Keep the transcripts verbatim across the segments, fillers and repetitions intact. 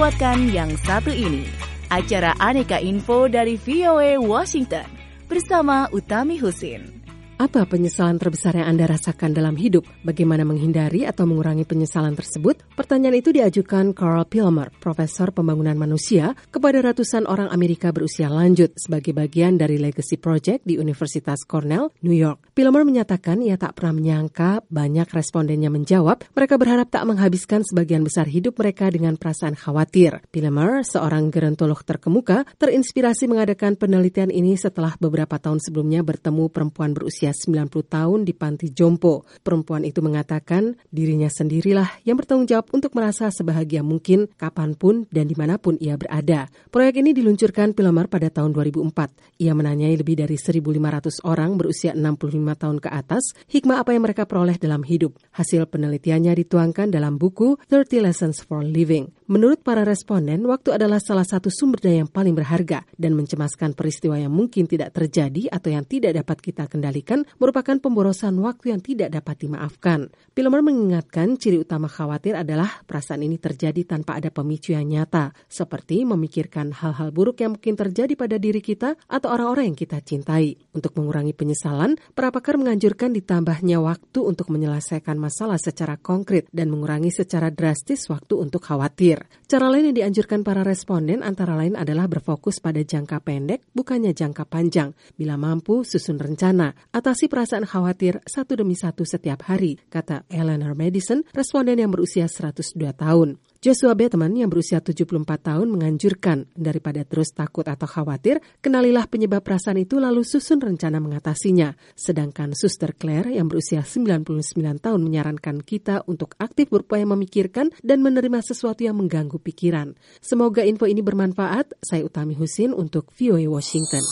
lewatkan yang satu ini. Acara Aneka Info dari V O A Washington bersama Utami Husin. Apa penyesalan terbesar yang Anda rasakan dalam hidup? Bagaimana menghindari atau mengurangi penyesalan tersebut? Pertanyaan itu diajukan Carl Pilmer, Profesor Pembangunan Manusia, kepada ratusan orang Amerika berusia lanjut sebagai bagian dari Legacy Project di Universitas Cornell, New York. Pilmer menyatakan ia tak pernah menyangka banyak respondennya menjawab mereka berharap tak menghabiskan sebagian besar hidup mereka dengan perasaan khawatir. Pilmer, seorang gerontolog terkemuka, terinspirasi mengadakan penelitian ini setelah beberapa tahun sebelumnya bertemu perempuan berusia sembilan puluh tahun di panti jompo. Perempuan itu mengatakan dirinya sendirilah yang bertanggung jawab untuk merasa sebahagia mungkin kapanpun dan dimanapun ia berada. Proyek ini diluncurkan Pilmer pada tahun dua ribu empat. Ia menanyai lebih dari seribu lima ratus orang berusia enam puluh lima tahun ke atas hikmah apa yang mereka peroleh dalam hidup. Hasil penelitiannya dituangkan dalam buku thirty Lessons for Living. Menurut para responden, waktu adalah salah satu sumber daya yang paling berharga dan mencemaskan peristiwa yang mungkin tidak terjadi atau yang tidak dapat kita kendalikan merupakan pemborosan waktu yang tidak dapat dimaafkan. Pilmer mengingatkan ciri utama khawatir adalah perasaan ini terjadi tanpa ada pemicu yang nyata, seperti memikirkan hal-hal buruk yang mungkin terjadi pada diri kita atau orang-orang yang kita cintai. Untuk mengurangi penyesalan, para pakar menganjurkan ditambahnya waktu untuk menyelesaikan masalah secara konkret dan mengurangi secara drastis waktu untuk khawatir. Cara lain yang dianjurkan para responden antara lain adalah berfokus pada jangka pendek, bukannya jangka panjang. Bila mampu, susun rencana. Atasi perasaan khawatir satu demi satu setiap hari, kata Eleanor Madison, responden yang berusia seratus dua tahun. Joshua Bateman yang berusia tujuh puluh empat tahun menganjurkan, daripada terus takut atau khawatir, kenalilah penyebab perasaan itu lalu susun rencana mengatasinya. Sedangkan Suster Claire yang berusia sembilan puluh sembilan tahun menyarankan kita untuk aktif berupaya memikirkan dan menerima sesuatu yang mengganggu pikiran. Semoga info ini bermanfaat. Saya Utami Husin untuk V O A Washington.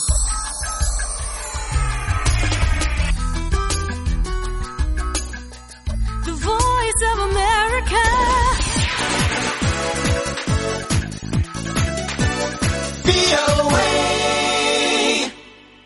The Voice of America. Be